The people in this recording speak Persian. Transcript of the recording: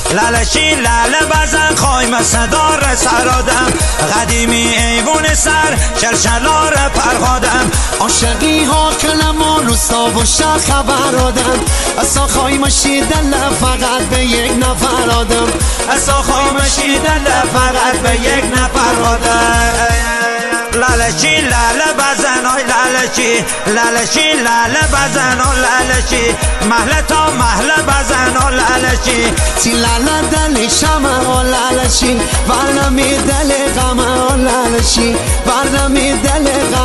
لالشی لاله بزن خوایم صدار سرادم قدیمی ایوون سر شلشلار پرخادم عاشقی ها کلمان روستا و شهر خبر آدم اصلا خواهیم شیدن فقط به یک نفر آدم اصلا خواهیم شیدن فقط به یک نفر آدم لالشی لاله بزن آی لالشی لالشی لاله بزن آ لالشی محله تا محله بزن آ لالشی تی لاله دل شمع آ لالشی ورنمی دل غم آ لالشی ورنمی دل غم